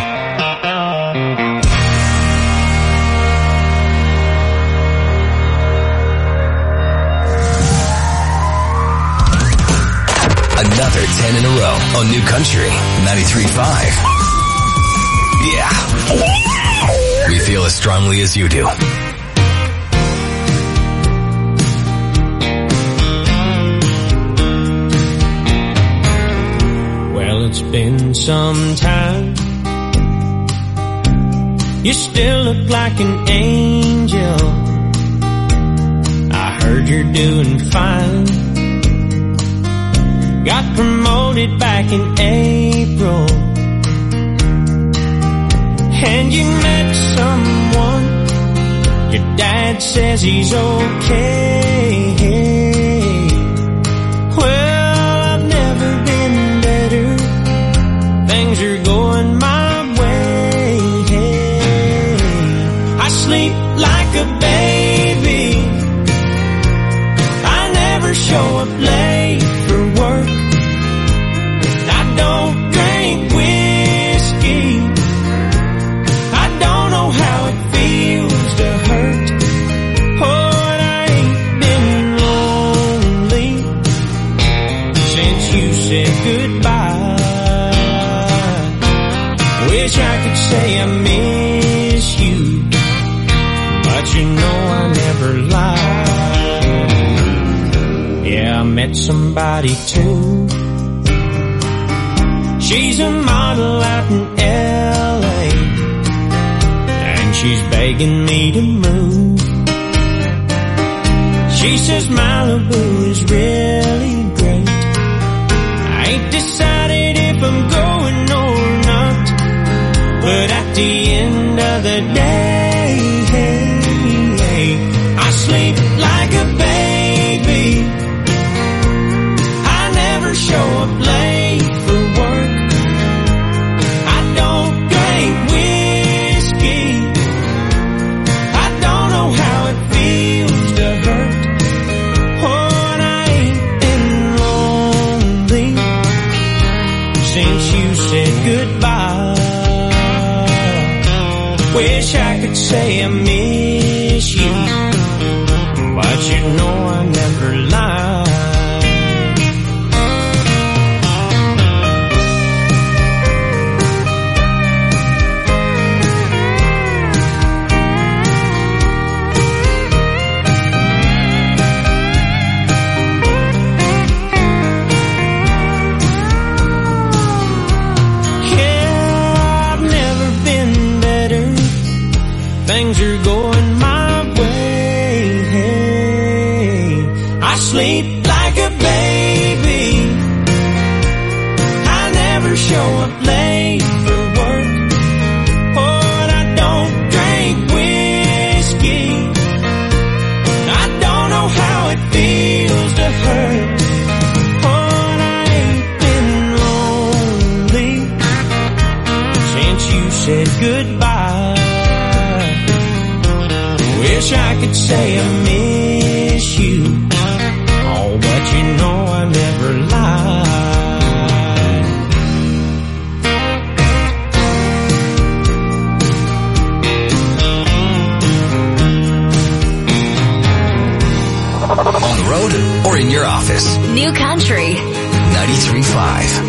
Another 10 in a row on New Country 93.5. Yeah. We feel as strongly as you do. Well, it's been some time. You still look like an angel. I heard you're doing fine. Got promoted back in April, and you met someone. Your dad says he's okay. Well, I've never been better. Things are going my way. I sleep like a baby. I never show up late for work. I don't drink whiskey. I don't know how it feels to hurt. Oh, and I ain't been lonely since you said goodbye. Wish I could say I miss you, but you know I never lie. Yeah, I met somebody too. She's a model out in LA, and she's begging me to move. She says Malibu is really great. I ain't decided if I'm going or not, but at the end of the day, I sleep like a baby. I never show up late for work. I don't drink whiskey. I don't know how it feels to hurt. Oh, and I ain't been lonely since you said goodbye. Wish I could say I miss you, but you know I never lie. Things are going my way. I sleep like a baby. I never show up late for work. Oh, and I don't drink whiskey. I don't know how it feels to hurt. Oh, and I ain't been lonely since you said goodbye. Wish I could say I miss you, oh, but you know I never lie. On the road or in your office. New Country 93.5.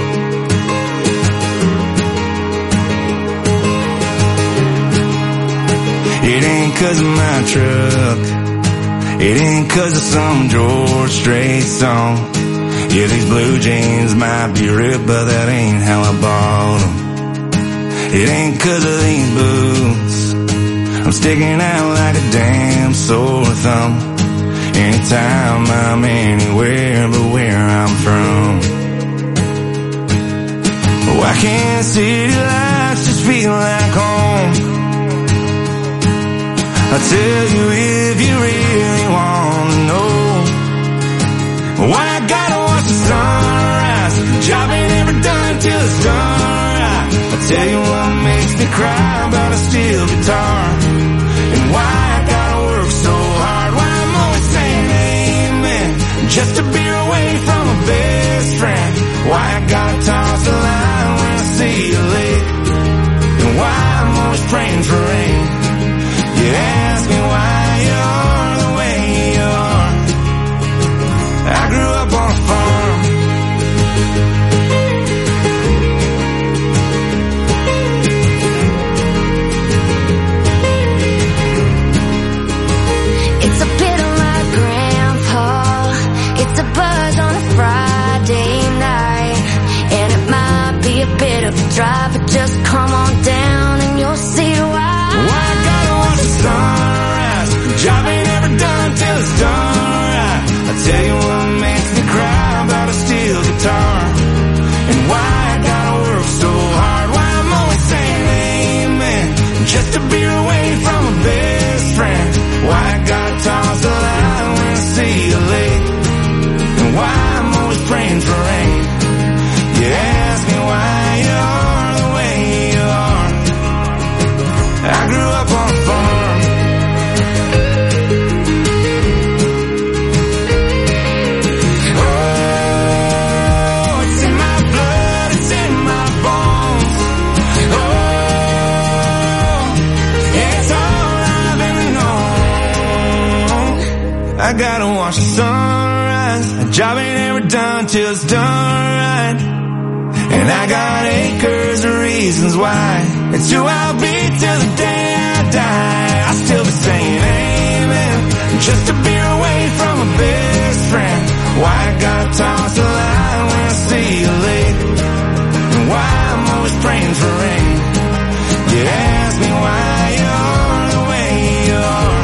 It ain't 'cause of my truck. It ain't 'cause of some George Strait song. Yeah, these blue jeans might be ripped, but that ain't how I bought them. It ain't 'cause of these boots. I'm sticking out like a damn sore thumb. Anytime I'm anywhere but where I'm from. Why can't city lights just feel like home? I'll tell you if you really want to know. Why I gotta watch the sunrise. Job ain't ever done till it's done right. I'll tell you what makes me cry about a steel guitar. And why I gotta work so hard. Why I'm always saying amen just to be away from a best friend. Why I gotta toss the line when I see you late. And why I'm always praying for rain. You ask me why you're the way you are. I grew up on a farm. It's a bit of my grandpa. It's a buzz on a Friday night. And it might be a bit of a drive, but just come on down and you'll see why. Sunrise. Job ain't ever done till it's done right. I'll tell you what makes me cry about a steel guitar. And why I gotta work so hard. Why I'm always saying amen just to be away from a best friend. Why I gotta toss the line when I see you late. And why I'm always praying for rain. You ask me why you're the way you are. I grew up on a farm. I gotta watch the sunrise. A job ain't ever done till it's done right. And I got acres of reasons why. It's who I'll be till the day I die. I'll still be saying amen just to be away from a best friend. Why I gotta toss the line when I see you late. And why I'm always praying for rain. You ask me why you're the way you are.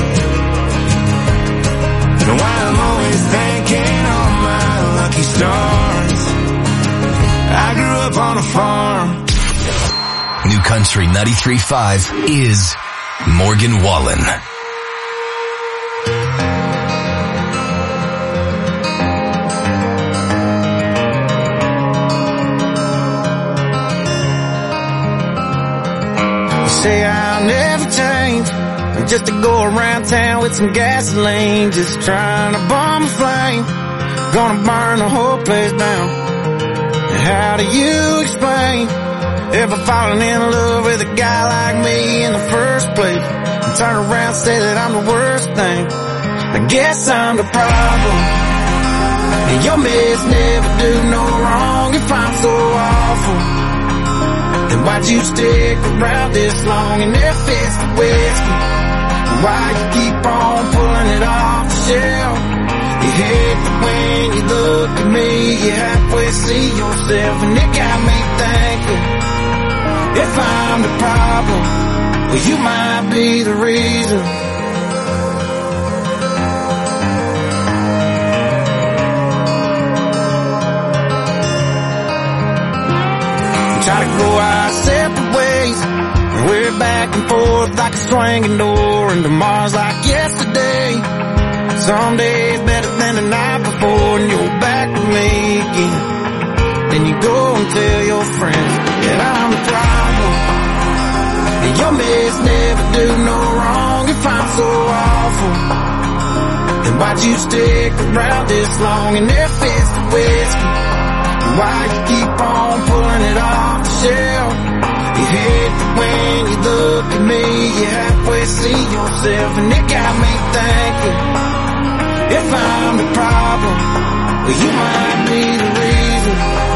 And why I'm always thanking all my lucky stars. I grew up on a farm. New Country 93.5 is Morgan Wallen. Say I'll never change. Just to go around town with some gasoline. Just trying to bomb a flame. Gonna burn the whole place down. How do you explain ever fallen in love with a guy like me in the first place, and turn around and say that I'm the worst thing. I guess I'm the problem, and your miss never do no wrong. If I'm so awful, then why'd you stick around this long? And if it's the whiskey, why you keep on pulling it off the shelf? You hate that when you look at me, you halfway see yourself, and it got me thinking, if I'm the problem, well, you might be the reason. Try to go our separate ways, and we're back and forth like a swinging door, and tomorrow's like yesterday. Some days better than the night before, and you're back with me again. Then you go and tell your friends that I'm the problem, and your miss never do no wrong. If I'm so awful, then why'd you stick around this long? And if it's the whiskey, why you keep on pulling it off the shelf? You hate that when you look at me, you halfway see yourself, and it got me thinking, if I'm the problem, well, you might be the reason.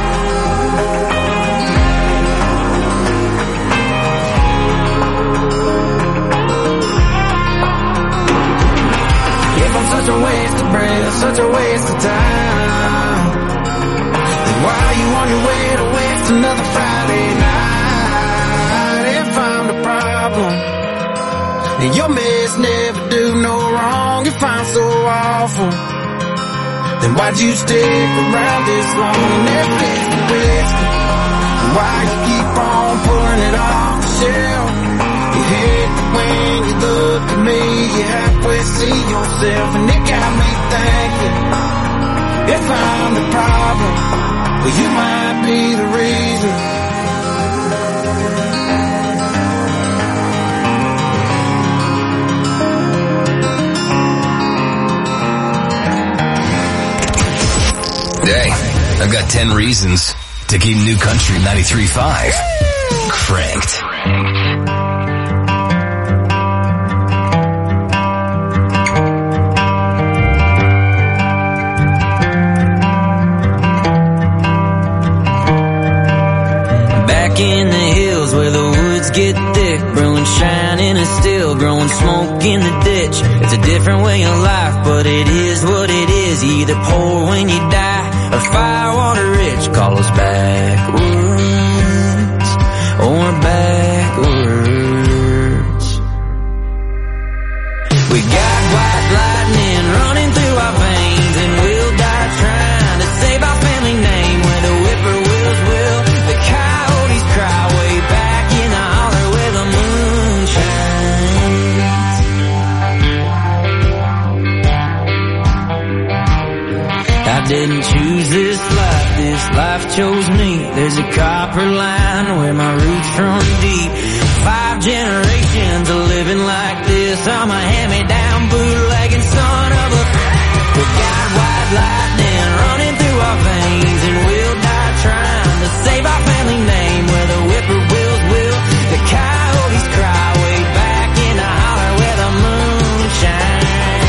If I'm such a waste of breath, such a waste of time, then why are you on your way to waste another Friday night? If I'm the problem, and your miss never do no wrong. If I'm so awful, then why'd you stick around this long? And if it's the whiskey, why you keep on pulling it off the shelf? You hate that when you look at me, you halfway see yourself, and it got me thinking, if I'm the problem, well, you might be the reason. Hey, I've got 10 reasons to keep New Country 93.5 cranked. Back in the hills where the woods get thick, brewing shining and still growing smoke in the ditch. It's a different way of life, but it is what it is. You either pour when you die or firewater rich. Call us backwards or backwards. We got white lightning running through our veins, and we'll die trying to save our family name. Where the whippoorwills will, the coyotes cry way back in the holler where the moon shines. I didn't choose this life chose me. There's a copper line where my roots run deep. 5 generations of living like this. I'm a hand-me-down bootlegging son of a... We got white lightning running through our veins, and we'll die trying to save our family name. Where the whippoorwills will, the coyotes cry way back in the holler where the moon shines.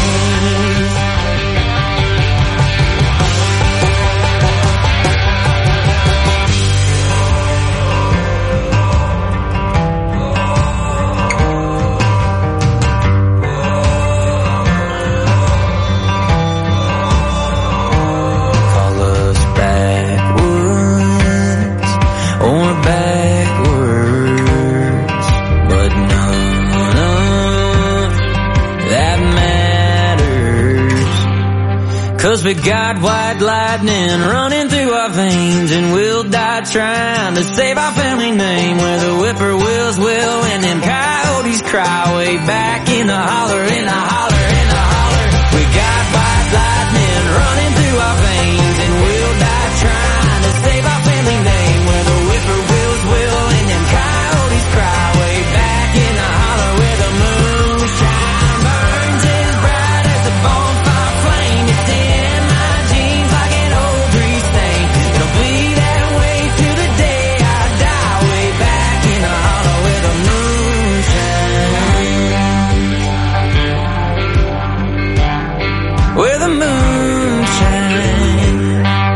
Cause we got white lightning running through our veins, and we'll die trying to save our family name. Where the whippoorwills will, and them coyotes cry way back in the holler, in the holler, in the holler. We got white lightning running through our veins, and we'll die trying to save our family name. Where the whippoorwills will, and them coyotes cry way back in the holler where the moon shines. Burns as bright as a bonfire flame. It's in my jeans like an old grease stain. It'll be that way till the day I die. Way back the moonshine.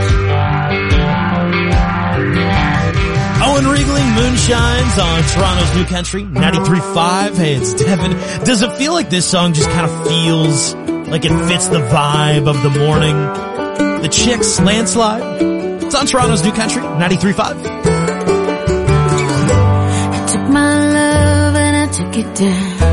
Owen Riegling, Moonshines on Toronto's New Country 93.5. Hey, it's Devin. Does it feel like this song just kind of feels like it fits the vibe of the morning? The Chicks, Landslide. It's on Toronto's New Country 93.5. I took my love and I took it down.